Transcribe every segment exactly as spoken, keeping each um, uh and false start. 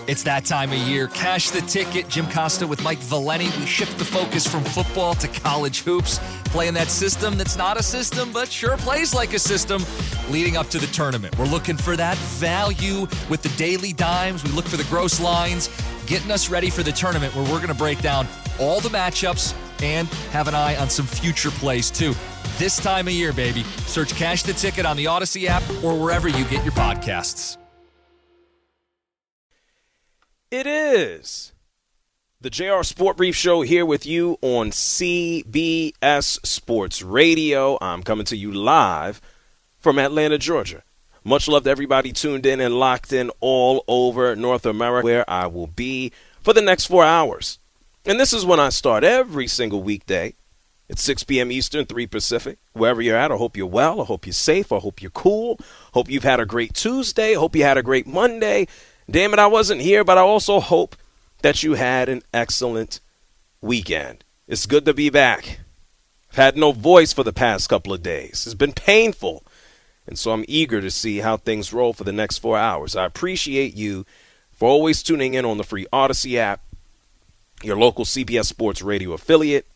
It's that time of year. Cash the Ticket. Jim Costa with Mike Valeni. We shift the focus from football to college hoops, playing that system that's not a system, but sure plays like a system, leading up to the tournament. We're looking for that value with the daily dimes. We look for the gross lines, getting us ready for the tournament where we're going to break down all the matchups and have an eye on some future plays, too. This time of year, baby. Search Cash the Ticket on the Odyssey app or wherever you get your podcasts. It is the J R Sport Brief Show here with you on C B S Sports Radio. I'm coming to you live from Atlanta, Georgia. Much love to everybody tuned in and locked in all over North America, where I will be for the next four hours. And this is when I start every single weekday. It's six p.m. Eastern, three Pacific. Wherever you're at, I hope you're well. I hope you're safe. I hope you're cool. Hope you've had a great Tuesday. I hope you had a great Monday. Damn it, I wasn't here, but I also hope that you had an excellent weekend. It's good to be back. I've had no voice for the past couple of days. It's been painful, and so I'm eager to see how things roll for the next four hours. I appreciate you for always tuning in on the free Odyssey app, your local C B S Sports Radio affiliate,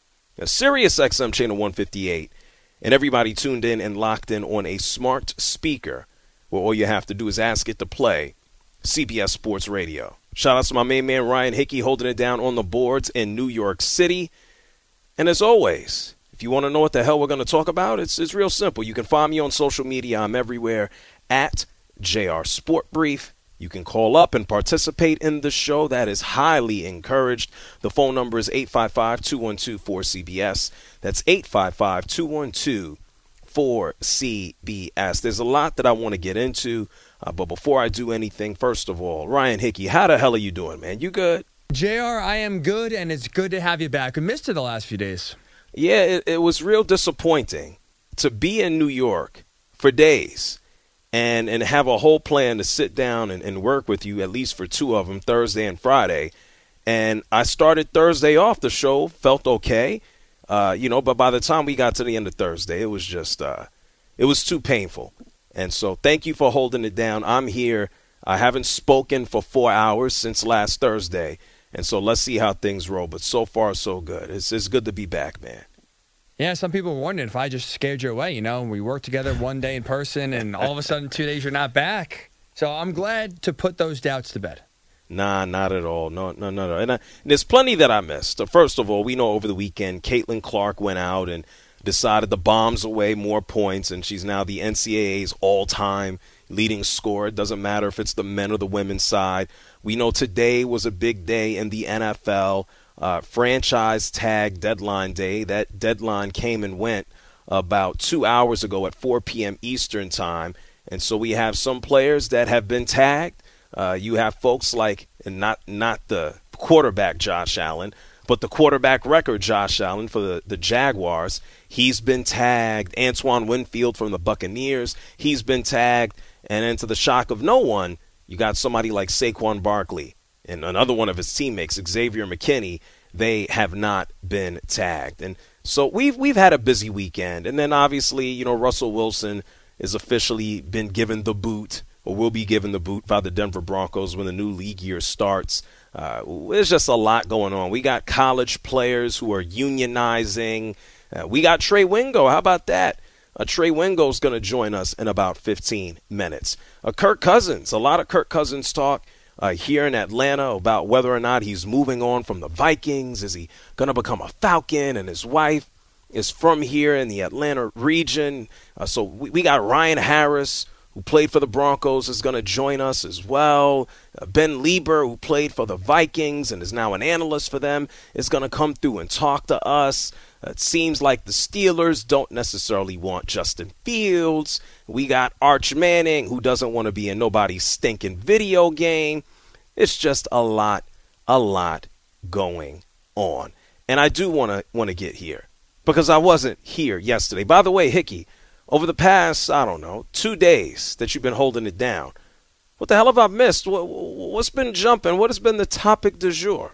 a Sirius X M channel one fifty-eight, and everybody tuned in and locked in on a smart speaker where all you have to do is ask it to play C B S Sports Radio. Shout out to my main man, Ryan Hickey, holding it down on the boards in New York City. And as always, if you want to know what the hell we're going to talk about, it's, it's real simple. You can find me on social media. I'm everywhere at J R Sport Brief. You can call up and participate in the show. That is highly encouraged. The phone number is eight five five, two one two, four C B S. That's eight five five, two one two, four C B S. There's a lot that I want to get into. Uh, but before I do anything, first of all, Ryan Hickey, how the hell are you doing, man? You good? J R, I am good, and it's good to have you back. We missed you the last few days. Yeah, it, it was real disappointing to be in New York for days and, and have a whole plan to sit down and, and work with you, at least for two of them, Thursday and Friday. And I started Thursday off. The show felt okay, uh, you know, but by the time we got to the end of Thursday, it was just uh, it was too painful. And so thank you for holding it down. I'm here. I haven't spoken for four hours since last Thursday. And so let's see how things roll. But so far, so good. It's, it's good to be back, man. Yeah, some people were wondering if I just scared you away. You know, we worked together one day in person, and all of a sudden two days you're not back. So I'm glad to put those doubts to bed. Nah, not at all. No, no, no, no. And, I, and there's plenty that I missed. First of all, we know over the weekend, Caitlin Clark went out and decided the bombs away more points, and she's now the N C double A's all-time leading scorer. It doesn't matter if it's the men or the women's side. We know today was a big day in the N F L, uh, franchise tag deadline day. That deadline came and went about two hours ago at four p.m. Eastern time, and so we have some players that have been tagged. Uh, you have folks like, and not not the quarterback Josh Allen, but the quarterback record Josh Allen for the, the Jaguars. He's been tagged. Antoine Winfield from the Buccaneers, he's been tagged. And then to the shock of no one, you got somebody like Saquon Barkley and another one of his teammates, Xavier McKinney. They have not been tagged. And so we've we've had a busy weekend. And then obviously, you know, Russell Wilson is officially been given the boot, or will be given the boot by the Denver Broncos when the new league year starts. Uh, there's just a lot going on. We got college players who are unionizing. Uh, we got Trey Wingo. How about that? Uh, Trey Wingo's going to join us in about fifteen minutes. Uh, Kirk Cousins, a lot of Kirk Cousins talk uh, here in Atlanta about whether or not he's moving on from the Vikings. Is he going to become a Falcon? And his wife is from here in the Atlanta region. Uh, so we, we got Ryan Harris, who played for the Broncos, is going to join us as well. Uh, Ben Lieber, who played for the Vikings and is now an analyst for them, is going to come through and talk to us. Uh, it seems like the Steelers don't necessarily want Justin Fields. We got Arch Manning, who doesn't want to be in nobody's stinking video game. It's just a lot, a lot going on. And I do want to want to get here because I wasn't here yesterday. By the way, Hickey, over the past, I don't know, two days that you've been holding it down, what the hell have I missed? What, what's been jumping? What has been the topic du jour?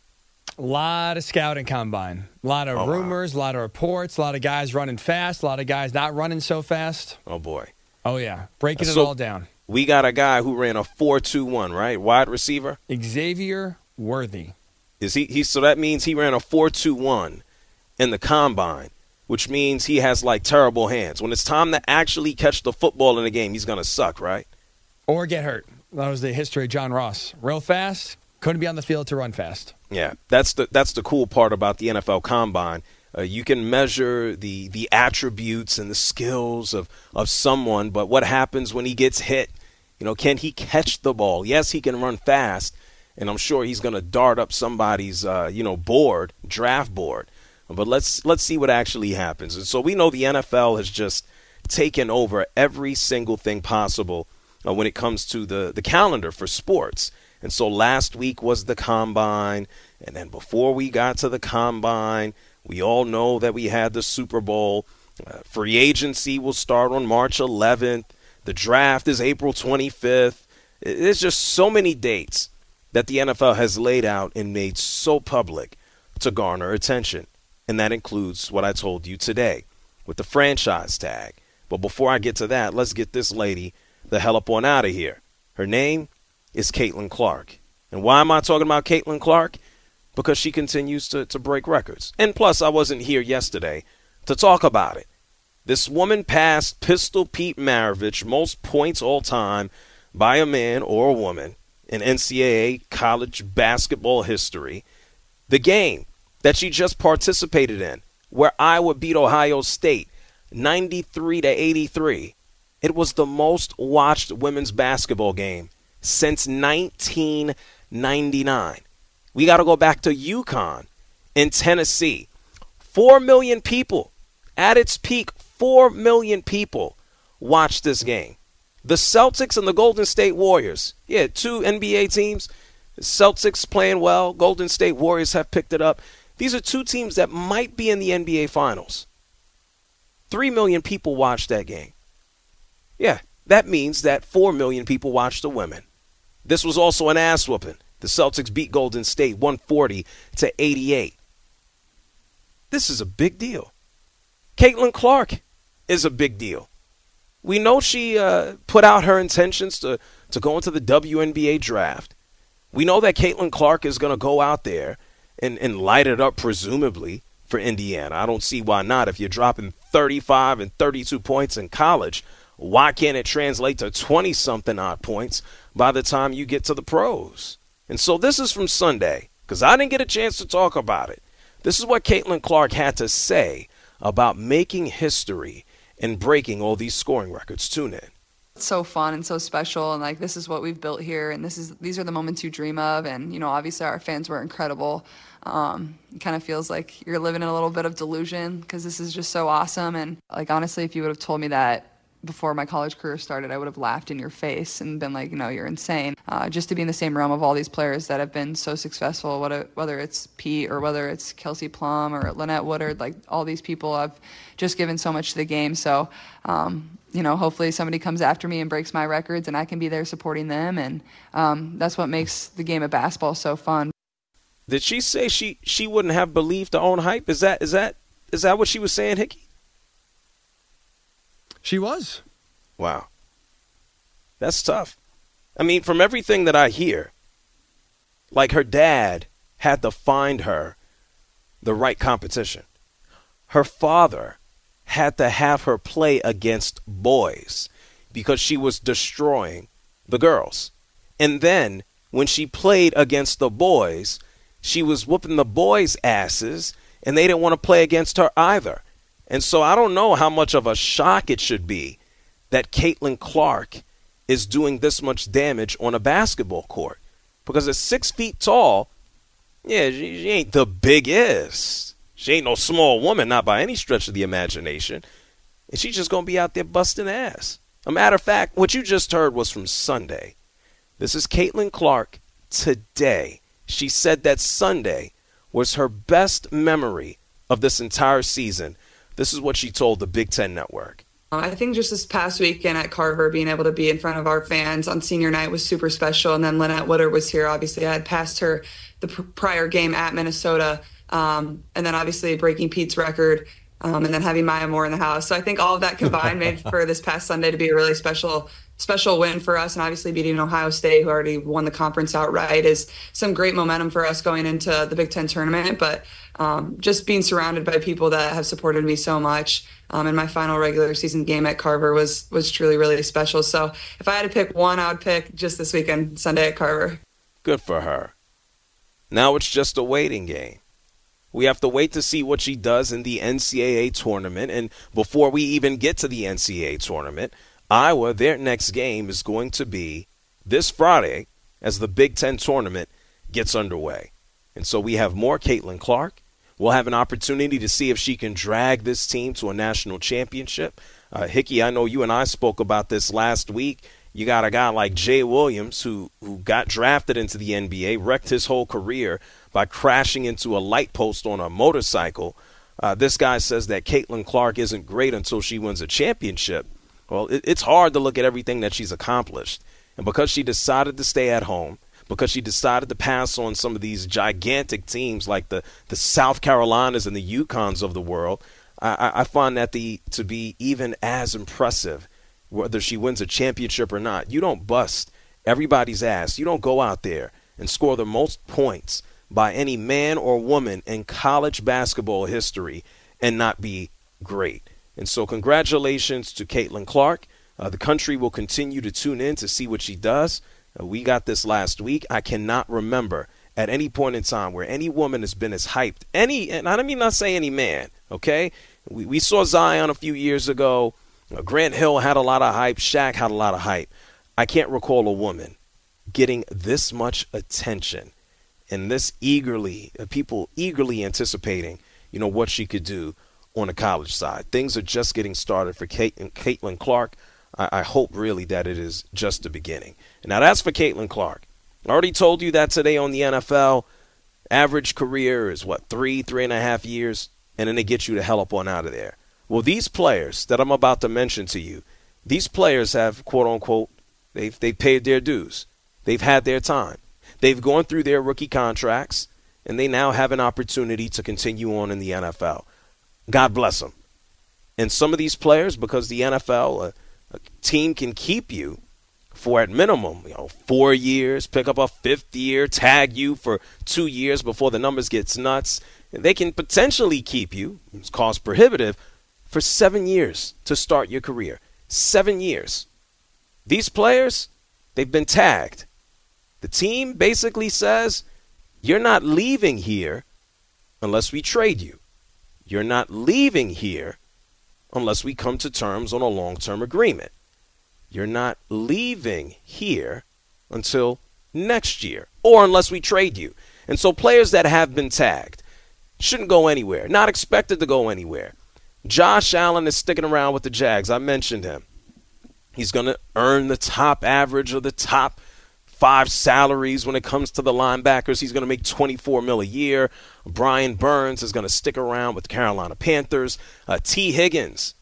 A lot of scouting combine. A lot of oh, rumors, wow. a lot of reports, a lot of guys running fast, a lot of guys not running so fast. Oh, boy. Oh, yeah. Breaking so, it all down. we got a guy who ran a four two one, right? Wide receiver? Xavier Worthy. Is he, he so that means he ran a four two one in the combine, which means he has like terrible hands. When it's time to actually catch the football in the game, he's going to suck, right? Or get hurt. That was the history of John Ross. Real fast, couldn't be on the field to run fast. Yeah, that's the that's the cool part about the N F L Combine. Uh, you can measure the the attributes and the skills of, of someone, but what happens when he gets hit? You know, can he catch the ball? Yes, he can run fast, and I'm sure he's going to dart up somebody's uh, you know board, draft board. But let's let's see what actually happens. And so we know the N F L has just taken over every single thing possible uh, when it comes to the, the calendar for sports. And so last week was the Combine, and then before we got to the Combine, we all know that we had the Super Bowl. Uh, free agency will start on March eleventh. The draft is April twenty-fifth. There's just so many dates that the N F L has laid out and made so public to garner attention. And that includes what I told you today with the franchise tag. But before I get to that, let's get this lady the hell up on out of here. Her name is Caitlin Clark. And why am I talking about Caitlin Clark? Because she continues to, to break records. And plus, I wasn't here yesterday to talk about it. This woman passed Pistol Pete Maravich most points all time by a man or a woman in N C double A college basketball history. The game that she just participated in, where Iowa beat Ohio State ninety-three to eighty-three. It was the most watched women's basketball game since nineteen ninety-nine. We got to go back to UConn in Tennessee. Four million people, at its peak, four million people watched this game. The Celtics and the Golden State Warriors, yeah, two N B A teams. The Celtics playing well. Golden State Warriors have picked it up. These are two teams that might be in the N B A Finals. Three million people watched that game. Yeah, that means that four million people watched the women. This was also an ass whooping. The Celtics beat Golden State one forty to eighty-eight. This is a big deal. Caitlin Clark is a big deal. We know she uh, put out her intentions to, to go into the W N B A draft. We know that Caitlin Clark is going to go out there and, and light it up, presumably, for Indiana. I don't see why not. If you're dropping thirty-five and thirty-two points in college, why can't it translate to twenty-something odd points by the time you get to the pros? And so this is from Sunday, because I didn't get a chance to talk about it. This is what Caitlin Clark had to say about making history and breaking all these scoring records. Tune in. It's so fun and so special, and like this is what we've built here, and this is these are the moments you dream of. And you know, obviously our fans were incredible. Um, it kind of feels like you're living in a little bit of delusion because this is just so awesome. And like honestly, if you would have told me that before my college career started, I would have laughed in your face and been like, no, you're insane. Uh, just to be in the same realm of all these players that have been so successful, whether, whether it's Pete or whether it's Kelsey Plum or Lynette Woodard, like all these people have just given so much to the game. So, um, you know, hopefully somebody comes after me and breaks my records and I can be there supporting them. And um, that's what makes the game of basketball so fun. Did she say she, she wouldn't have believed her own hype? Is that is that is that what she was saying, Hickey? She was. Wow. That's tough. I mean, from everything that I hear, like her dad had to find her the right competition. Her father had to have her play against boys because she was destroying the girls. And then when she played against the boys, she was whooping the boys' asses, and they didn't want to play against her either. And so I don't know how much of a shock it should be that Caitlin Clark is doing this much damage on a basketball court. Because at six feet tall, yeah, she, she ain't the biggest. She ain't no small woman, not by any stretch of the imagination. And she's just going to be out there busting ass. A matter of fact, what you just heard was from Sunday. This is Caitlin Clark today. She said that Sunday was her best memory of this entire season. This is what she told the Big Ten Network. I think just this past weekend at Carver, being able to be in front of our fans on senior night was super special. And then Lynette Woodard was here. Obviously, I had passed her the pr- prior game at Minnesota. Um, and then obviously breaking Pete's record um, and then having Maya Moore in the house. So I think all of that combined made for this past Sunday to be a really special special win for us, and obviously beating Ohio State, who already won the conference outright, is some great momentum for us going into the Big Ten tournament. But um, just being surrounded by people that have supported me so much um, in my final regular season game at Carver was was truly, really special. So if I had to pick one, I would pick just this weekend, Sunday at Carver. Good for her. Now it's just a waiting game. We have to wait to see what she does in the N C double A tournament. And before we even get to the N C double A tournament, Iowa, their next game is going to be this Friday as the Big Ten tournament gets underway. And so we have more Caitlin Clark. We'll have an opportunity to see if she can drag this team to a national championship. Uh, Hickey, I know you and I spoke about this last week. You got a guy like Jay Williams who, who got drafted into the N B A, wrecked his whole career by crashing into a light post on a motorcycle. Uh, this guy says that Caitlin Clark isn't great until she wins a championship. Well, it, it's hard to look at everything that she's accomplished. And because she decided to stay at home, because she decided to pass on some of these gigantic teams like the, the South Carolinas and the UConns of the world, I, I find that the, to be even as impressive, whether she wins a championship or not. You don't bust everybody's ass. You don't go out there and score the most points by any man or woman in college basketball history and not be great. And so congratulations to Caitlin Clark. Uh, the country will continue to tune in to see what she does. Uh, we got this last week. I cannot remember at any point in time where any woman has been as hyped. Any, and I don't mean not say any man, okay? We, we saw Zion a few years ago. Uh, Grant Hill had a lot of hype. Shaq had a lot of hype. I can't recall a woman getting this much attention and this eagerly, uh, people eagerly anticipating, you know, what she could do on the college side. Things are just getting started for Kate and Caitlin Clark. I, I hope really that it is just the beginning. Now, that's for Caitlin Clark. I already told you that today on the N F L. Average career is, what, three, three and a half years, and then they get you the hell up on out of there. Well, these players that I'm about to mention to you, these players have, quote unquote, they've, they've paid their dues. They've had their time. They've gone through their rookie contracts, and they now have an opportunity to continue on in the N F L. God bless them. And some of these players, because the N F L, a, a team can keep you for at minimum, you know, four years, pick up a fifth year, tag you for two years before the numbers gets nuts. They can potentially keep you, it's cost prohibitive, for seven years to start your career. Seven years. These players, they've been tagged. The team basically says, you're not leaving here unless we trade you. You're not leaving here unless we come to terms on a long-term agreement. You're not leaving here until next year or unless we trade you. And so players that have been tagged shouldn't go anywhere, not expected to go anywhere. Josh Allen is sticking around with the Jags. I mentioned him. He's going to earn the top average of the top five salaries when it comes to the linebackers. He's going to make twenty-four mil a year. Brian Burns is going to stick around with the Carolina Panthers. Uh, T. Higgins,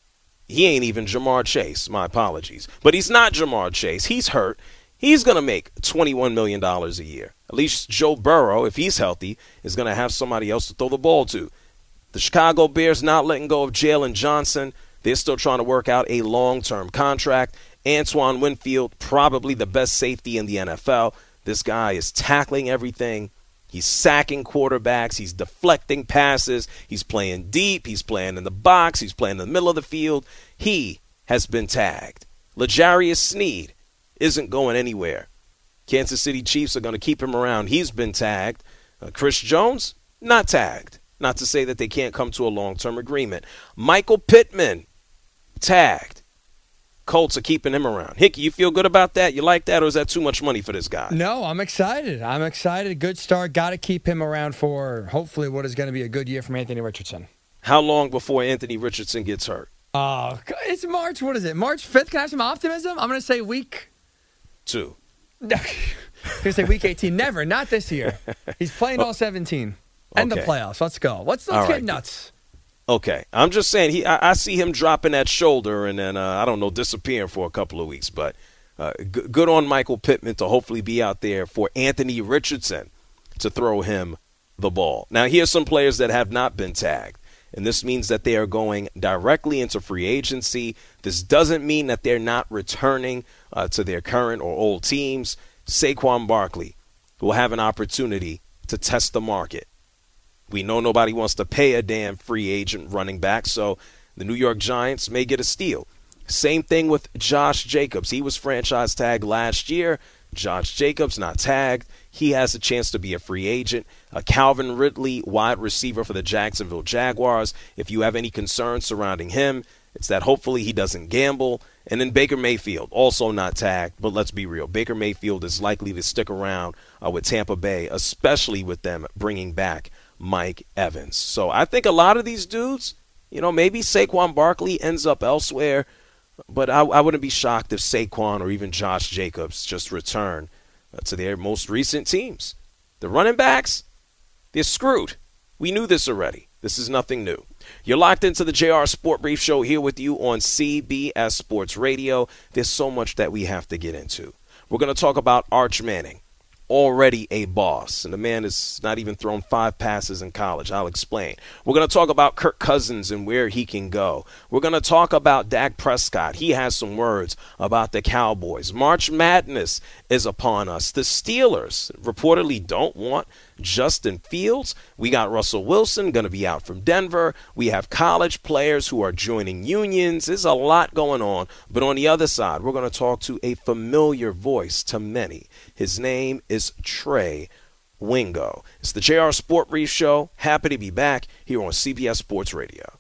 he ain't even Jamar Chase. My apologies. But he's not Jamar Chase. He's hurt. He's going to make twenty-one million dollars a year. At least Joe Burrow, if he's healthy, is going to have somebody else to throw the ball to. The Chicago Bears not letting go of Jalen Johnson. They're still trying to work out a long-term contract. Antoine Winfield, probably the best safety in the N F L. This guy is tackling everything. He's sacking quarterbacks. He's deflecting passes. He's playing deep. He's playing in the box. He's playing in the middle of the field. He has been tagged. L'Jarius Sneed isn't going anywhere. Kansas City Chiefs are going to keep him around. He's been tagged. Uh, Chris Jones, not tagged. Not to say that they can't come to a long-term agreement. Michael Pittman, tagged. Colts are keeping him around. Hickey, you feel good about that? You like that, or is that too much money for this guy? No, I'm excited. I'm excited. Good start. Got to keep him around for hopefully what is going to be a good year from Anthony Richardson. How long before Anthony Richardson gets hurt? Uh, it's March. What is it? March fifth? Can I have some optimism? I'm going to say week two. I'm going to say week eighteen. Never. Not this year. He's playing all seventeen. And okay. The playoffs. Let's go. Let's, let's get right. nuts. Okay. I'm just saying, he. I, I see him dropping that shoulder and then, uh, I don't know, disappearing for a couple of weeks. But uh, g- good on Michael Pittman to hopefully be out there for Anthony Richardson to throw him the ball. Now, here's some players that have not been tagged. and this means that they are going directly into free agency. This doesn't mean that they're not returning uh, to their current or old teams. Saquon Barkley will have an opportunity to test the market. We know nobody wants to pay a damn free agent running back, so the New York Giants may get a steal. Same thing with Josh Jacobs. He was franchise tagged last year. Josh Jacobs not tagged. He has a chance to be a free agent. Uh, Calvin Ridley, wide receiver for the Jacksonville Jaguars. If you have any concerns surrounding him, it's that hopefully he doesn't gamble. And then Baker Mayfield, also not tagged, but let's be real. Baker Mayfield is likely to stick around uh, with Tampa Bay, especially with them bringing back Mike Evans. So I think a lot of these dudes, you know, maybe Saquon Barkley ends up elsewhere, but I, I wouldn't be shocked if Saquon or even Josh Jacobs just return uh, to their most recent teams. The running backs, they're screwed. We knew this already. This is nothing new. You're locked into the J R Sport Brief Show here with you on C B S Sports Radio. There's so much that we have to get into. We're going to talk about Arch Manning, already a boss, and the man has not even thrown five passes in college. I'll explain. We're going to talk about Kirk Cousins and where he can go. We're going to talk about Dak Prescott. He has some words about the Cowboys. March Madness is upon us. The Steelers reportedly don't want Justin Fields. We got Russell Wilson going to be out from Denver. We have college players who are joining unions. There's a lot going on. But on the other side, we're going to talk to a familiar voice to many. His name is Trey Wingo. It's the J R Sport Brief Show. Happy to be back here on C B S Sports Radio.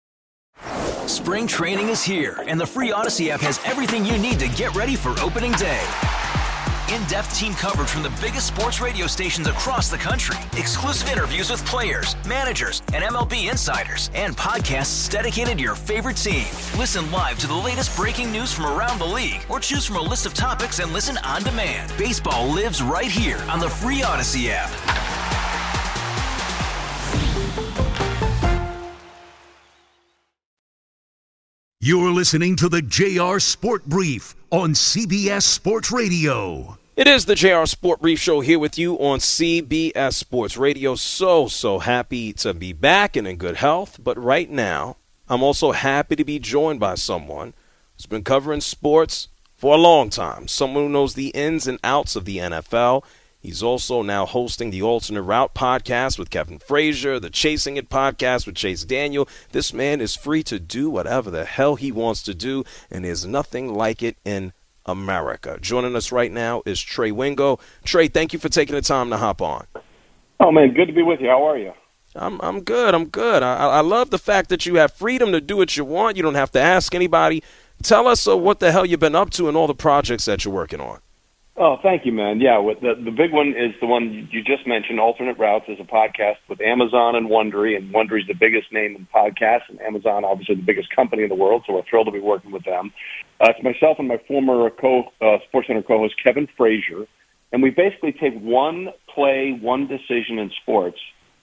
Spring training is here, and the free Odyssey app has everything you need to get ready for opening day. In-depth team coverage from the biggest sports radio stations across the country. Exclusive interviews with players, managers, and M L B insiders. And podcasts dedicated to your favorite team. Listen live to the latest breaking news from around the league, or choose from a list of topics and listen on demand. Baseball lives right here on the free Odyssey app. You're listening to the J R Sport Brief on C B S Sports Radio. It is the J R Sport Brief Show here with you on C B S Sports Radio. So, so happy to be back and in good health. But right now, I'm also happy to be joined by someone who's been covering sports for a long time, someone who knows the ins and outs of the N F L. He's also now hosting the Alternate Route podcast with Kevin Frazier, the Chasing It podcast with Chase Daniel. This man is free to do whatever the hell he wants to do, and there's nothing like it in America. Joining us right now is Trey Wingo. Trey, thank you for taking the time to hop on. Oh, man, good to be with you. How are you? I'm I'm good. I'm good. I, I love the fact that you have freedom to do what you want. You don't have to ask anybody. Tell us uh, what the hell you've been up to and all the projects that you're working on. Oh, thank you, man. Yeah, with the the big one is the one you just mentioned. Alternate Routes is a podcast with Amazon and Wondery, and Wondery's the biggest name in podcasts, and Amazon obviously the biggest company in the world. So we're thrilled to be working with them. Uh, it's myself and my former co uh, SportsCenter co-host Kevin Frazier, and we basically take one play, one decision in sports,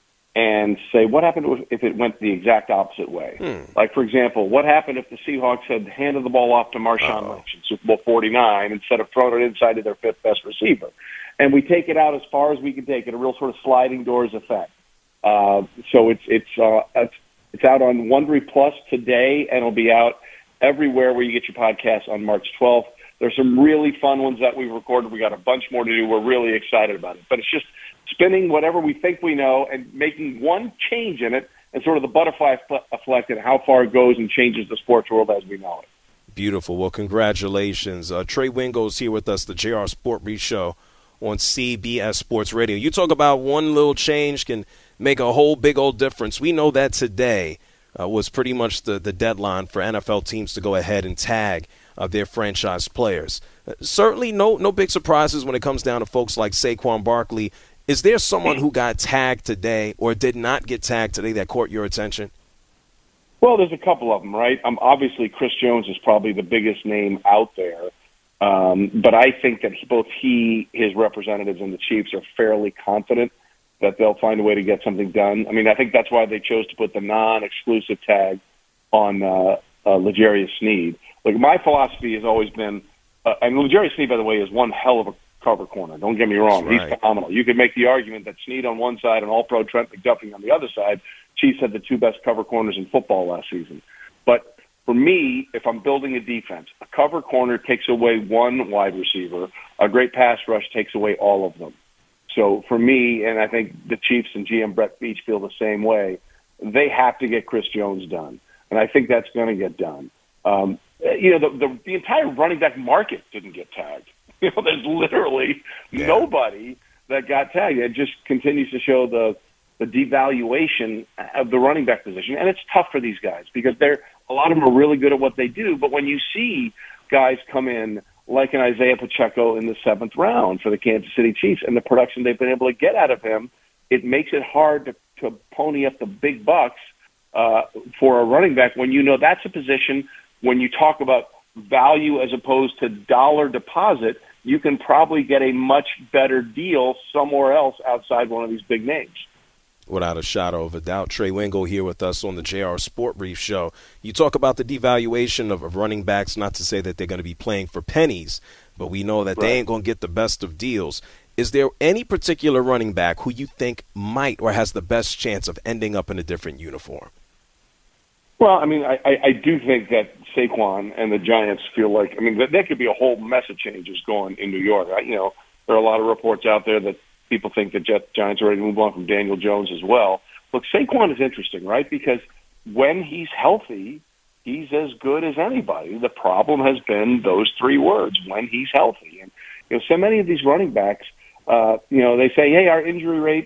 and say what happened if it went the exact opposite way. Hmm. Like, for example, what happened if the Seahawks had handed the ball off to Marshawn Uh-oh. Lynch in Super Bowl forty-nine instead of throwing it inside to their fifth best receiver? And we take it out as far as we can take it, a real sort of sliding doors effect. Uh, so it's it's uh, it's it's out on Wondery Plus today, and it'll be out everywhere where you get your podcasts on March twelfth. There's some really fun ones that we've recorded. We got a bunch more to do. We're really excited about it. But it's just spinning whatever we think we know and making one change in it, and sort of the butterfly effect and how far it goes and changes the sports world as we know it. Beautiful. Well, congratulations. Uh, Trey Wingo is here with us, the J R Sport Brief Show on C B S Sports Radio. You talk about one little change can make a whole big old difference. We know that today uh, was pretty much the, the deadline for N F L teams to go ahead and tag uh, their franchise players. Uh, certainly no, no big surprises when it comes down to folks like Saquon Barkley. Is there someone who got tagged today or did not get tagged today that caught your attention? Well, there's a couple of them, right? Um, obviously, Chris Jones is probably the biggest name out there. Um, but I think that he, both he, his representatives, and the Chiefs are fairly confident that they'll find a way to get something done. I mean, I think that's why they chose to put the non-exclusive tag on uh, uh, L'Jarius Sneed. Like, my philosophy has always been, uh, and L'Jarius Sneed, by the way, is one hell of a cover corner. Don't get me wrong. Right. He's phenomenal. You could make the argument that Sneed on one side and All-Pro Trent McDuffie on the other side Chiefs had the two best cover corners in football last season. But for me, if I'm building a defense, a cover corner takes away one wide receiver. A great pass rush takes away all of them. So for me, and I think the Chiefs and G M Brett Veach feel the same way, they have to get Chris Jones done. And I think that's going to get done. Um, you know, the, the, the entire running back market didn't get tagged. You know, there's literally yeah. nobody that got tagged. It just continues to show the the devaluation of the running back position. And it's tough for these guys because they're a lot of them are really good at what they do. But when you see guys come in like an Isaiah Pacheco in the seventh round for the Kansas City Chiefs and the production they've been able to get out of him, it makes it hard to, to pony up the big bucks uh, for a running back when you know that's a position when you talk about value as opposed to dollar deposit, you can probably get a much better deal somewhere else outside one of these big names. Without a shadow of a doubt. Trey Wingo here with us on the J R Sport Brief Show. You talk about the devaluation of, of running backs, not to say that they're going to be playing for pennies, but we know that right. they ain't going to get the best of deals. Is there any particular running back who you think might or has the best chance of ending up in a different uniform? Well, I mean, I, I, I do think that Saquon and the Giants feel like, I mean, there could be a whole mess of changes going in New York. I, you know, there are a lot of reports out there that people think the Jet, Giants are ready to move on from Daniel Jones as well. Look, Saquon is interesting, right? Because when he's healthy, he's as good as anybody. The problem has been those three words, when he's healthy. And, you know, so many of these running backs, uh, you know, they say, hey, our injury rate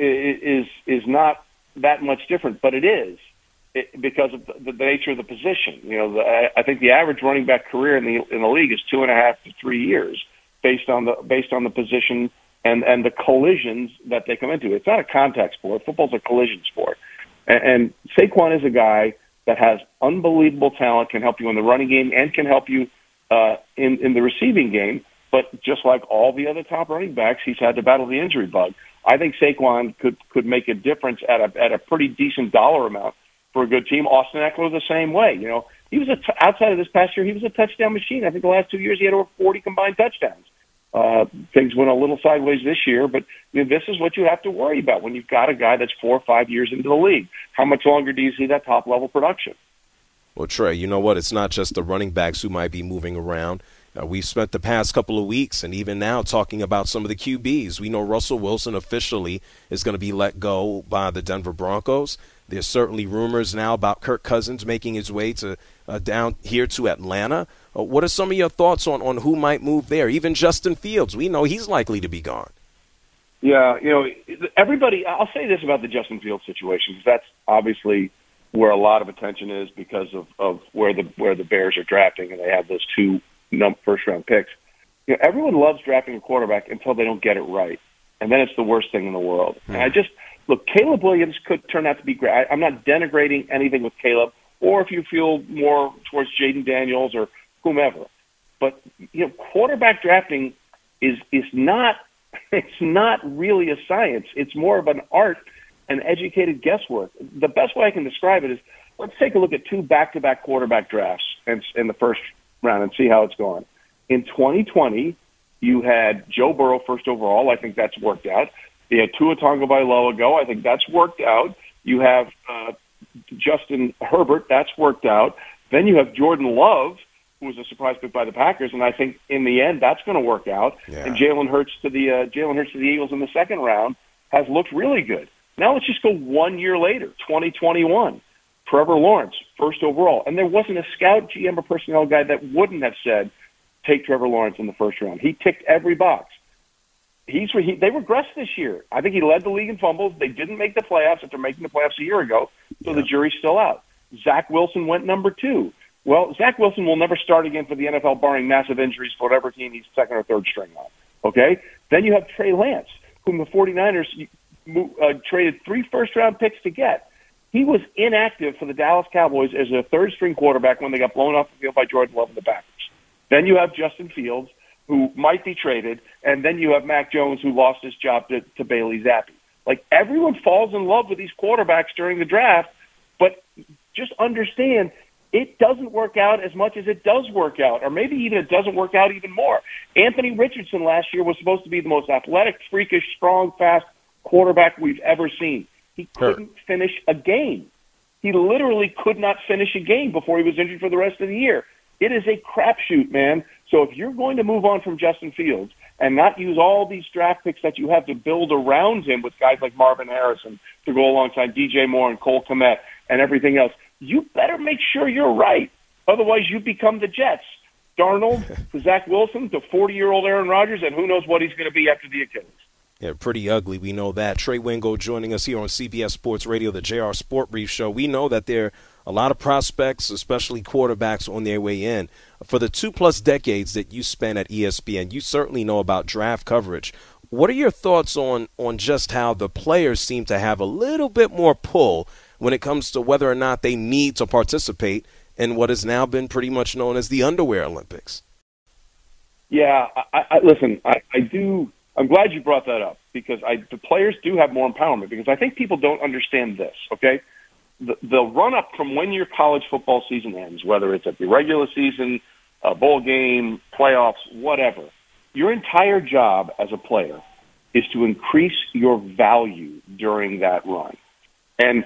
is is not that much different, but it is. It, because of the, the nature of the position. You know, the, I, I think the average running back career in the in the league is two and a half to three years based on the based on the position and, and the collisions that they come into. It's not a contact sport. Football's a collision sport. And, and Saquon is a guy that has unbelievable talent, can help you in the running game and can help you uh, in, in the receiving game. But just like all the other top running backs, he's had to battle the injury bug. I think Saquon could, could make a difference at a at a pretty decent dollar amount for a good team. Austin Eckler the same way. You know, he was a t- outside of this past year, he was a touchdown machine. I think the last two years he had over forty combined touchdowns. Uh, things went a little sideways this year, but you know, this is what you have to worry about when you've got a guy that's four or five years into the league. How much longer do you see that top level production? Well, Trey, you know what? It's not just the running backs who might be moving around. Uh, we've spent the past couple of weeks and even now talking about some of the Q Bs. We know Russell Wilson officially is going to be let go by the Denver Broncos. There's certainly rumors now about Kirk Cousins making his way to uh, down here to Atlanta. Uh, what are some of your thoughts on, on who might move there? Even Justin Fields, we know he's likely to be gone. Yeah, you know, everybody, I'll say this about the Justin Fields situation, because that's obviously where a lot of attention is because of, of where the where the Bears are drafting, and they have those two first-round picks. You know, everyone loves drafting a quarterback until they don't get it right, and then it's the worst thing in the world. Mm. And I just look, Caleb Williams could turn out to be great. I, I'm not denigrating anything with Caleb, or if you feel more towards Jaden Daniels or whomever. But you know, quarterback drafting is is not it's not really a science. It's more of an art and educated guesswork. The best way I can describe it is, let's take a look at two back-to-back quarterback drafts in, in the first round and see how it's going. In twenty twenty, you had Joe Burrow first overall. I think that's worked out. You had Tua Tagovailoa go. I think that's worked out. You have uh, Justin Herbert. That's worked out. Then you have Jordan Love, who was a surprise pick by the Packers, and I think in the end that's going to work out. Yeah. And Jalen Hurts to the uh, Jalen Hurts to the Eagles in the second round has looked really good. Now let's just go one year later, twenty twenty-one. Trevor Lawrence, first overall. And there wasn't a scout, G M, or personnel guy that wouldn't have said, take Trevor Lawrence in the first round. He ticked every box. He's he, They regressed this year. I think he led the league in fumbles. They didn't make the playoffs after making the playoffs a year ago, so yeah. the jury's still out. Zach Wilson went number two. Well, Zach Wilson will never start again for the N F L, barring massive injuries for whatever team he's second or third string on. Okay? Then you have Trey Lance, whom the 49ers uh, traded three first-round picks to get. He was inactive for the Dallas Cowboys as a third-string quarterback when they got blown off the field by Jordan Love and the Packers. Then you have Justin Fields, who might be traded, and then you have Mac Jones, who lost his job to, to Bailey Zappi. Like, everyone falls in love with these quarterbacks during the draft, but just understand it doesn't work out as much as it does work out, or maybe even it doesn't work out even more. Anthony Richardson last year was supposed to be the most athletic, freakish, strong, fast quarterback we've ever seen. He couldn't finish a game. He literally could not finish a game before he was injured for the rest of the year. It is a crapshoot, man. So if you're going to move on from Justin Fields and not use all these draft picks that you have to build around him with guys like Marvin Harrison to go alongside D J Moore and Cole Kmet and everything else, you better make sure you're right. Otherwise, you become the Jets. Darnold to Zach Wilson to forty-year-old Aaron Rodgers, and who knows what he's going to be after the Achilles. Yeah, pretty ugly. We know that. Trey Wingo joining us here on C B S Sports Radio, the J R Sport Brief Show. We know that there are a lot of prospects, especially quarterbacks, on their way in. For the two-plus decades that you spent at E S P N, you certainly know about draft coverage. What are your thoughts on, on just how the players seem to have a little bit more pull when it comes to whether or not they need to participate in what has now been pretty much known as the Underwear Olympics? Yeah, I, I, listen, I, I do. I'm glad you brought that up because I, the players do have more empowerment because I think people don't understand this, okay? The, the run-up from when your college football season ends, whether it's at the regular season, a bowl game, playoffs, whatever, your entire job as a player is to increase your value during that run. And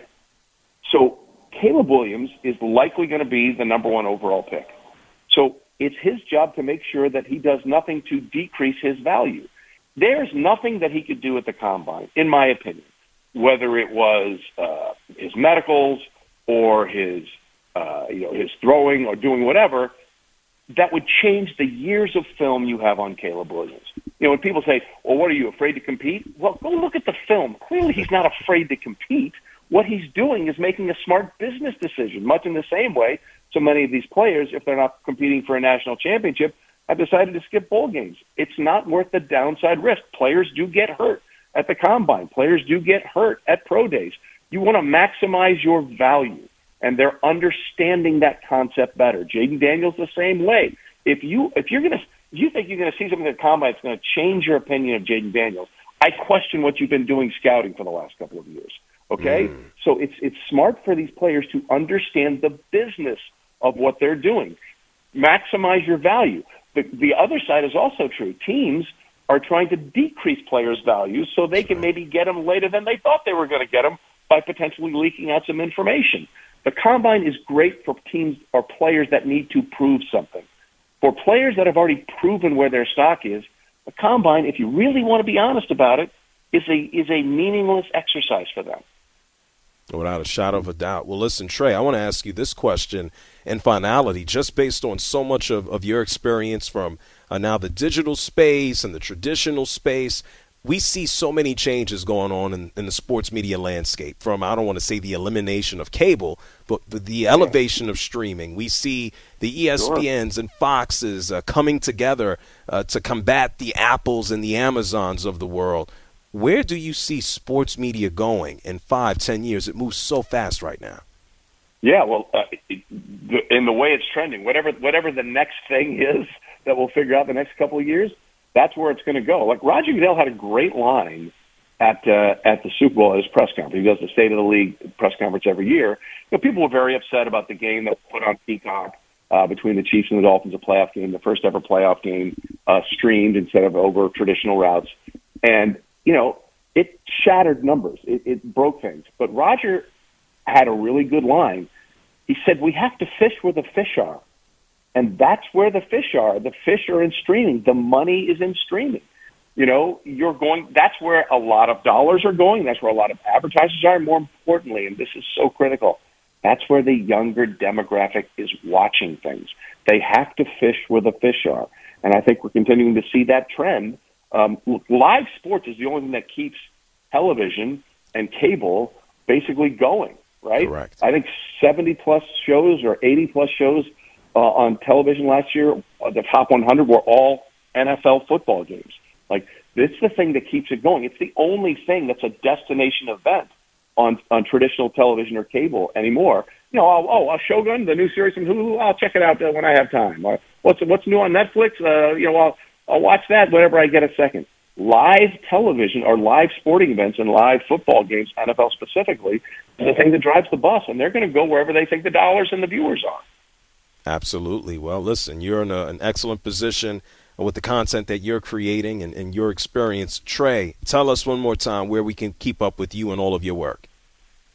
so Caleb Williams is likely going to be the number one overall pick. So it's his job to make sure that he does nothing to decrease his value. There's nothing that he could do at the Combine, in my opinion, whether it was uh, his medicals or his, uh, you know, his throwing or doing whatever, that would change the years of film you have on Caleb Williams. You know, when people say, well, what are you, afraid to compete? Well, go look at the film. Clearly he's not afraid to compete. What he's doing is making a smart business decision, much in the same way so many of these players, if they're not competing for a national championship, have decided to skip bowl games. It's not worth the downside risk. Players do get hurt at the Combine. Players do get hurt at pro days. You want to maximize your value, and they're understanding that concept better. Jaden Daniels the same way. If you if you're gonna if you think you're gonna see something at the Combine that's going to change your opinion of Jaden Daniels, I question what you've been doing scouting for the last couple of years. Okay, mm. so it's it's smart for these players to understand the business of what they're doing. Maximize your value. The, the other side is also true. Teams are trying to decrease players' values so they can maybe get them later than they thought they were going to get them by potentially leaking out some information. The Combine is great for teams or players that need to prove something. For players that have already proven where their stock is, the Combine, if you really want to be honest about it, is a is a meaningless exercise for them. Without a shadow of a doubt. Well, listen, Trey, I want to ask you this question in finality, just based on so much of, of your experience from uh, now the digital space and the traditional space. We see so many changes going on in, in the sports media landscape, from, I don't want to say the elimination of cable, but the, the elevation of streaming. We see the E S P Ns and Foxes uh, coming together uh, to combat the Apples and the Amazons of the world. Where do you see sports media going in five, ten years? It moves so fast right now. Yeah, well, uh, in the way it's trending, whatever whatever the next thing is that we'll figure out the next couple of years, that's where it's going to go. Like Roger Goodell had a great line at uh, at the Super Bowl at his press conference. He does the State of the League press conference every year. You know, people were very upset about the game that was put on Peacock uh, between the Chiefs and the Dolphins, a playoff game, the first ever playoff game uh, streamed instead of over traditional routes. And you know, it shattered numbers. It, it broke things. But Roger had a really good line. He said, we have to fish where the fish are. And that's where the fish are. The fish are in streaming. The money is in streaming. You know, you're going, that's where a lot of dollars are going. That's where a lot of advertisers are. More importantly, and this is so critical, that's where the younger demographic is watching things. They have to fish where the fish are. And I think we're continuing to see that trend. Um, live sports is the only thing that keeps television and cable basically going, right? Correct. I think seventy-plus shows or eighty-plus shows uh, on television last year, uh, the top one hundred were all N F L football games. Like, it's the thing that keeps it going. It's the only thing that's a destination event on, on traditional television or cable anymore. You know, oh, oh, Shogun, the new series from Hulu, I'll check it out uh, when I have time. Or what's what's new on Netflix? Uh, you know, I'll I'll watch that whenever I get a second. Live television or live sporting events and live football games, N F L specifically, is the thing that drives the bus, and they're going to go wherever they think the dollars and the viewers are. Absolutely. Well, listen, you're in a, an excellent position with the content that you're creating and, and your experience. Trey, tell us one more time where we can keep up with you and all of your work.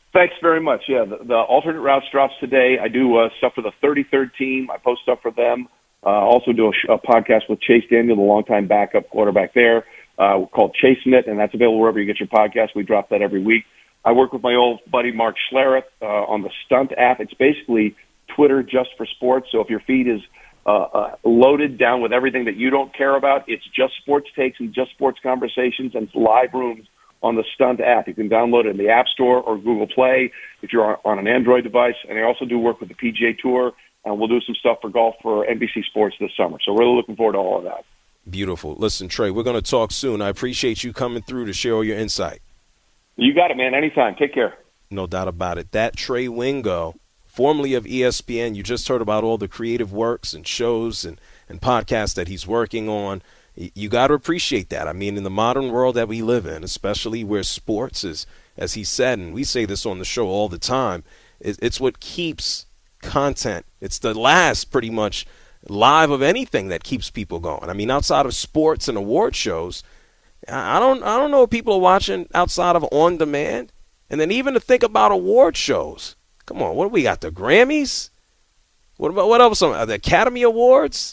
Thanks very much. Yeah, the, the alternate routes drops today. I do uh, stuff for the thirty-third team. I post stuff for them. Uh, also do a, sh- a podcast with Chase Daniel, the longtime backup quarterback there, uh, called Chasing It, and that's available wherever you get your podcast. We drop that every week. I work with my old buddy Mark Schlereth uh, on the Stunt app. It's basically Twitter just for sports. So if your feed is uh, uh, loaded down with everything that you don't care about, it's just sports takes and just sports conversations and live rooms on the Stunt app. You can download it in the App Store or Google Play if you're on an Android device. And I also do work with the P G A Tour, and we'll do some stuff for golf for N B C Sports this summer. So really looking forward to all of that. Beautiful. Listen, Trey, we're going to talk soon. I appreciate you coming through to share all your insight. You got it, man. Anytime. Take care. No doubt about it. That Trey Wingo, formerly of E S P N, you just heard about all the creative works and shows and, and podcasts that he's working on. You got to appreciate that. I mean, in the modern world that we live in, especially where sports is, as he said, and we say this on the show all the time, it's what keeps content. It's the last, pretty much, live of anything that keeps people going. I mean, outside of sports and award shows, I don't, I don't know if people are watching outside of on demand. And then even to think about award shows. Come on, what do we got? The Grammys? What about what else? The Academy Awards?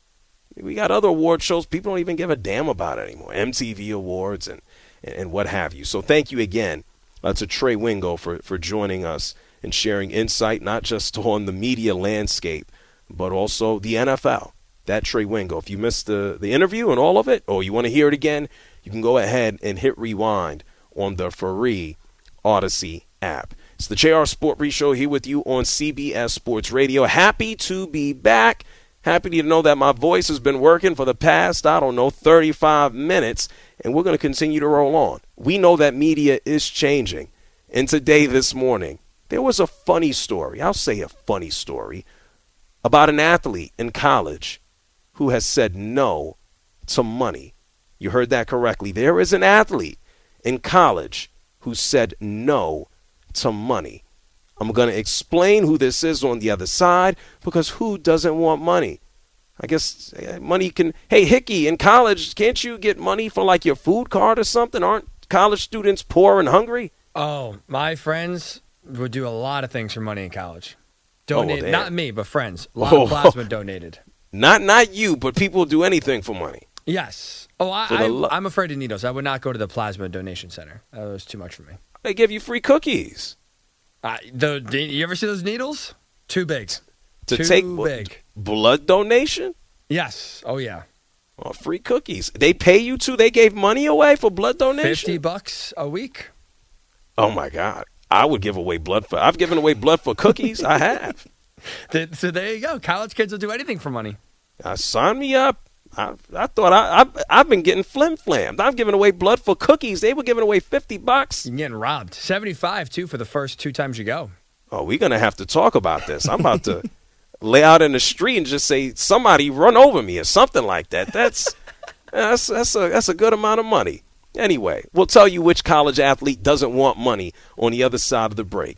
We got other award shows people don't even give a damn about anymore. M T V Awards and, and what have you. So thank you again uh, to Trey Wingo for, for joining us and sharing insight, not just on the media landscape, but also the N F L. That Trey Wingo. If you missed the, the interview and all of it, or you want to hear it again, you can go ahead and hit rewind on the free Odyssey app. It's the J R Sport Brief Show here with you on C B S Sports Radio. Happy to be back. Happy to know that my voice has been working for the past, I don't know, thirty-five minutes, and we're going to continue to roll on. We know that media is changing. And today, this morning, there was a funny story, I'll say a funny story, about an athlete in college who has said no to money. You heard that correctly. There is an athlete in college who said no to money. I'm going to explain who this is on the other side, because who doesn't want money? I guess money can, hey, Hickey, in college, can't you get money for like your food card or something? Aren't college students poor and hungry? Oh, my friends would do a lot of things for money in college. Donate, oh, not me, but friends. A lot oh. of plasma donated. Not not you, but people will do anything for money. Yes. Oh, I, So the I, lo- I'm afraid of needles. I would not go to the plasma donation center. That was too much for me. They give you free cookies. Uh, the, the you ever see those needles? Too big. To Too take big. blood donation? Yes. Oh yeah. Oh, free cookies. They pay you too? They gave money away for blood donation? Fifty bucks a week. Oh, my God. I would give away blood for – I've given away blood for cookies. I have. The- So there you go. College kids will do anything for money. Uh, sign me up. I, I thought I, I, I've been getting flim-flammed. I've given away blood for cookies. They were giving away fifty bucks. You're getting robbed. seventy-five too for the first two times you go. Oh, we're going to have to talk about this. I'm about to lay out in the street and just say, somebody run over me or something like that. That's that's that's a, that's a good amount of money. Anyway, we'll tell you which college athlete doesn't want money on the other side of the break.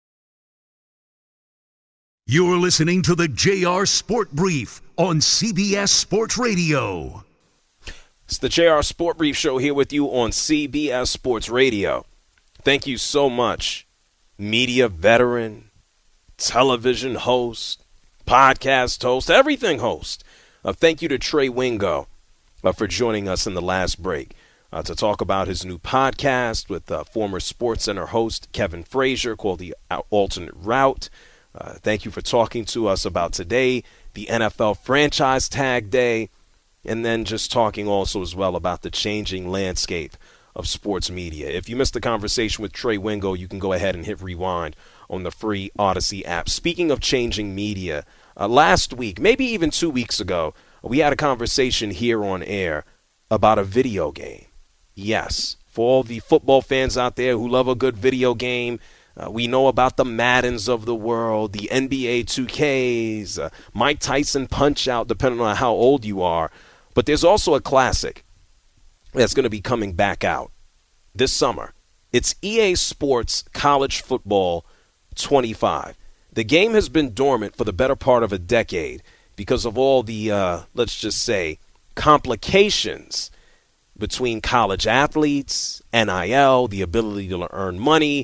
You're listening to the J R Sport Brief on C B S Sports Radio. It's the J R Sport Brief Show here with you on C B S Sports Radio. Thank you so much, media veteran, television host, podcast host, everything host. Uh, thank you to Trey Wingo uh, for joining us in the last break uh, to talk about his new podcast with uh, former SportsCenter host Kevin Frazier called The Alternate Route. Uh, thank you for talking to us about today, the N F L Franchise Tag Day, and then just talking also as well about the changing landscape of sports media. If you missed the conversation with Trey Wingo, you can go ahead and hit rewind on the free Odyssey app. Speaking of changing media, uh, last week, maybe even two weeks ago, we had a conversation here on air about a video game. Yes, for all the football fans out there who love a good video game, Uh, we know about the Maddens of the world, the N B A two Ks, uh, Mike Tyson Punch-Out, depending on how old you are. But there's also a classic that's going to be coming back out this summer. It's E A Sports College Football twenty-five. The game has been dormant for the better part of a decade because of all the, uh, let's just say, complications between college athletes, N I L, the ability to earn money.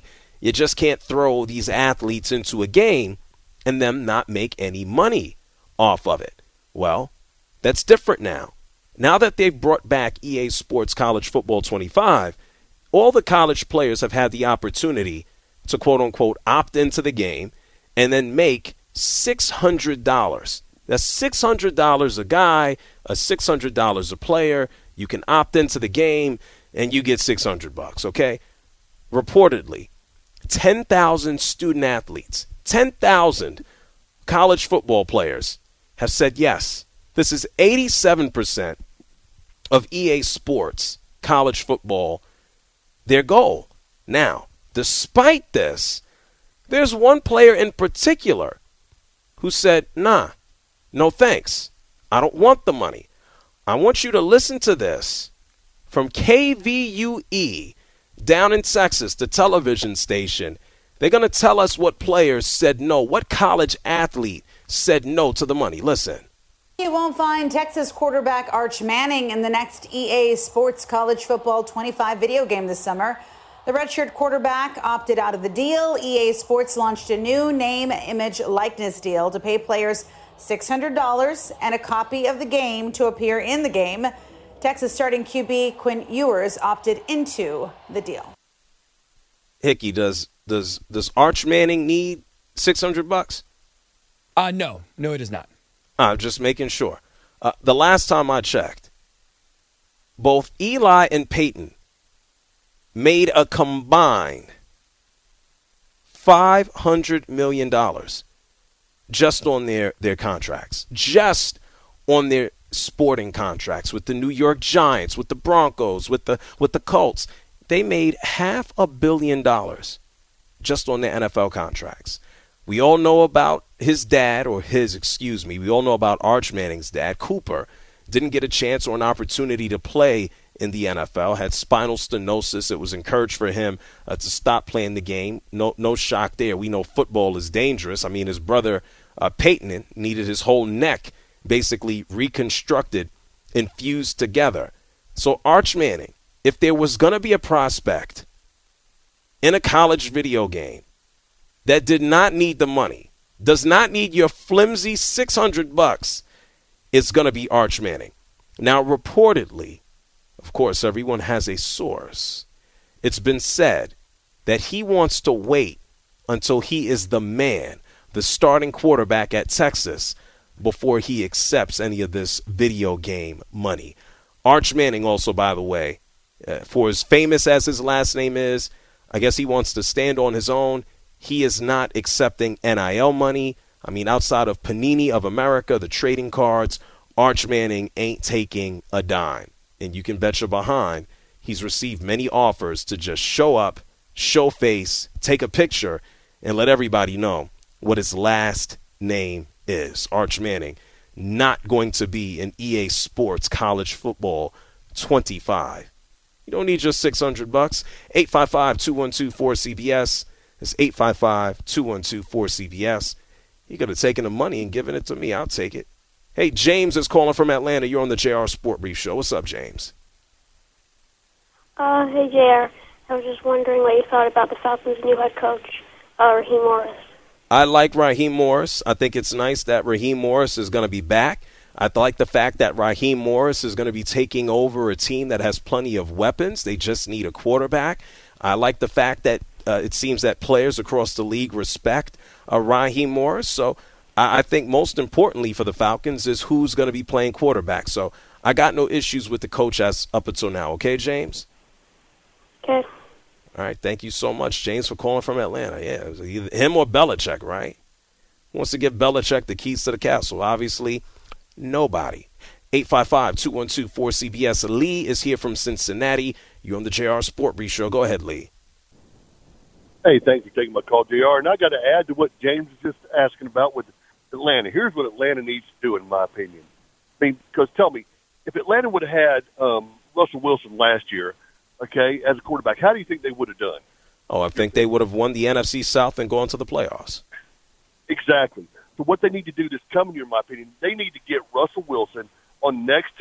You just can't throw these athletes into a game and them not make any money off of it. Well, that's different now. Now that they've brought back E A Sports College Football twenty-five, all the college players have had the opportunity to quote-unquote opt into the game and then make six hundred dollars. That's six hundred dollars a guy, a six hundred dollars a player. You can opt into the game and you get six hundred bucks, okay? Reportedly, ten thousand student athletes, ten thousand college football players have said yes. This is eighty-seven percent of E A Sports college football, their goal. Now, despite this, there's one player in particular who said, nah, no thanks. I don't want the money. I want you to listen to this from K V U E down in Texas, the television station. They're going to tell us what players said no, what college athlete said no to the money. Listen. You won't find Texas quarterback Arch Manning in the next E A Sports College Football twenty-five video game this summer. The redshirt quarterback opted out of the deal. E A Sports launched a new name, image, likeness deal to pay players six hundred dollars and a copy of the game to appear in the game. Texas starting Q B Quinn Ewers opted into the deal. Hickey, does does does Arch Manning need six hundred bucks? Uh, no. No, it is not. I'm just making sure. Uh, the last time I checked, both Eli and Peyton made a combined five hundred million dollars just on their, their contracts, just on their sporting contracts with the New York Giants, with the Broncos, with the with the Colts. They made half a billion dollars just on their N F L contracts. We all know about his dad, or his, excuse me, we all know about Arch Manning's dad, Cooper. Didn't get a chance or an opportunity to play in the N F L, had spinal stenosis. It was encouraged for him uh, to stop playing the game. No no shock there. We know football is dangerous. I mean, his brother uh, Peyton needed his whole neck basically reconstructed and fused together. So Arch Manning, if there was going to be a prospect in a college video game that did not need the money, does not need your flimsy six hundred bucks, it's going to be Arch Manning. Now, reportedly, of course, everyone has a source. It's been said that he wants to wait until he is the man, the starting quarterback at Texas, before he accepts any of this video game money. Arch Manning also, by the way, uh, for as famous as his last name is, I guess he wants to stand on his own. He is not accepting N I L money. I mean, outside of Panini of America, the trading cards, Arch Manning ain't taking a dime. And you can bet your behind he's received many offers to just show up, show face, take a picture, and let everybody know what his last name is. Arch Manning not going to be in E A Sports College Football twenty-five. You don't need just six hundred bucks. eight five five, two one two, four C B S. It's eight five five, two one two, four C B S. He could have taken the money and given it to me. I'll take it. Hey, James is calling from Atlanta. You're on the J R Sport Brief Show. What's up, James? Uh, hey, J R. I was just wondering what you thought about the Falcons' new head coach, uh, Raheem Morris. I like Raheem Morris. I think it's nice that Raheem Morris is going to be back. I like the fact that Raheem Morris is going to be taking over a team that has plenty of weapons. They just need a quarterback. I like the fact that uh, it seems that players across the league respect uh, Raheem Morris. So I, I think most importantly for the Falcons is who's going to be playing quarterback. So I got no issues with the coach as up until now. Okay, James? Okay. All right. Thank you so much, James, for calling from Atlanta. Yeah, it was either him or Belichick, right? Wants to give Belichick the keys to the castle. Obviously, nobody. eight five five, two one two, four C B S. Lee is here from Cincinnati. You're on the J R Sport Brief Show. Go ahead, Lee. Hey, thanks for taking my call, J R. And I got to add to what James was just asking about with Atlanta. Here's what Atlanta needs to do, in my opinion. I mean, because tell me, if Atlanta would have had um, Russell Wilson last year, okay, as a quarterback, how do you think they would have done? Oh, I think they would have won the N F C South and gone to the playoffs. Exactly. So what they need to do this coming year, in my opinion, they need to get Russell Wilson on next to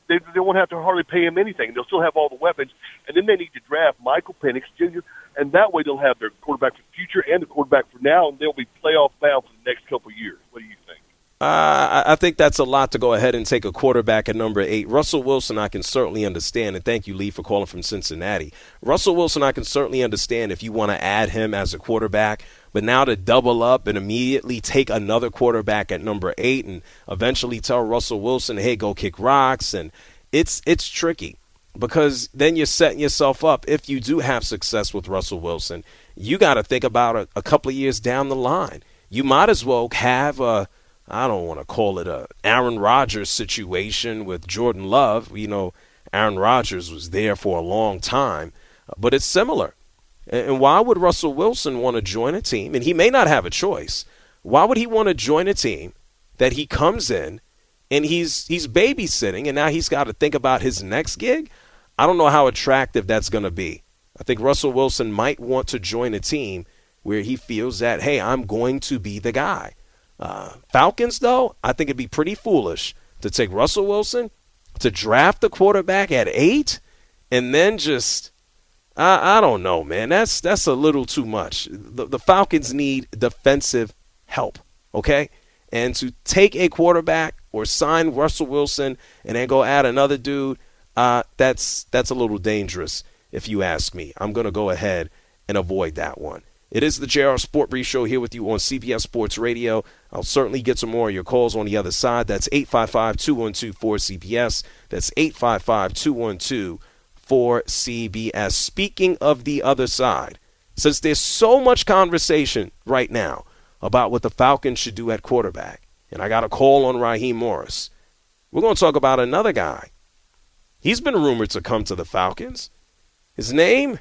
they, they won't have to hardly pay him anything. They'll still have all the weapons, and then they need to draft Michael Penix Junior, and that way they'll have their quarterback for the future and the quarterback for now, and they'll be playoff bound for the next couple of years. What do you think? Uh, I think that's a lot to go ahead and take a quarterback at number eight. Russell Wilson, I can certainly understand, and thank you, Lee, for calling from Cincinnati. Russell Wilson, I can certainly understand if you want to add him as a quarterback, but now to double up and immediately take another quarterback at number eight and eventually tell Russell Wilson, hey, go kick rocks, and it's it's tricky because then you're setting yourself up. If you do have success with Russell Wilson, you got to think about a, a couple of years down the line. You might as well have a I don't want to call it a Aaron Rodgers situation with Jordan Love. You know, Aaron Rodgers was there for a long time, but it's similar. And why would Russell Wilson want to join a team? And he may not have a choice. Why would he want to join a team that he comes in and he's he's babysitting and now he's got to think about his next gig? I don't know how attractive that's going to be. I think Russell Wilson might want to join a team where he feels that, hey, I'm going to be the guy. Uh, Falcons, though, I think it'd be pretty foolish to take Russell Wilson, to draft the quarterback at eight, and then just, I, I don't know, man. That's that's a little too much. The, the Falcons need defensive help, okay? And to take a quarterback or sign Russell Wilson and then go add another dude, uh, that's that's a little dangerous, if you ask me. I'm going to go ahead and avoid that one. It is the J R Sport Brief Show here with you on C B S Sports Radio. I'll certainly get some more of your calls on the other side. That's eight five five, two one two, four C B S. That's eight five five, two one two, four C B S. Speaking of the other side, since there's so much conversation right now about what the Falcons should do at quarterback, and I got a call on Raheem Morris, we're going to talk about another guy. He's been rumored to come to the Falcons. His name,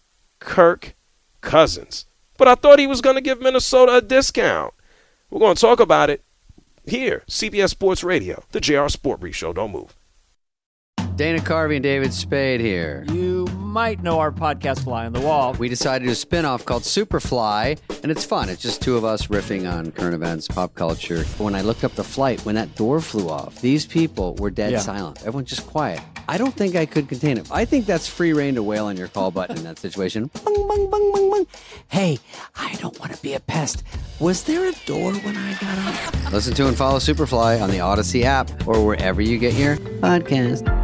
Kirk Cousins. But I thought he was going to give Minnesota a discount. We're going to talk about it here, C B S Sports Radio, the J R Sport Brief Show. Don't move. Dana Carvey and David Spade here. You might know our podcast Fly on the Wall. We decided to do a spinoff called Superfly, and it's fun. It's just two of us riffing on current events, pop culture. When I looked up the flight, when that door flew off, these people were dead Yeah. silent. Everyone's just quiet. I don't think I could contain it. I think that's free reign to wail on your call button in that situation. Bung, bung, bung, bung, bung. Hey, I don't want to be a pest. Was there a door when I got up? Listen to and follow Superfly on the Odyssey app or wherever you get your podcast.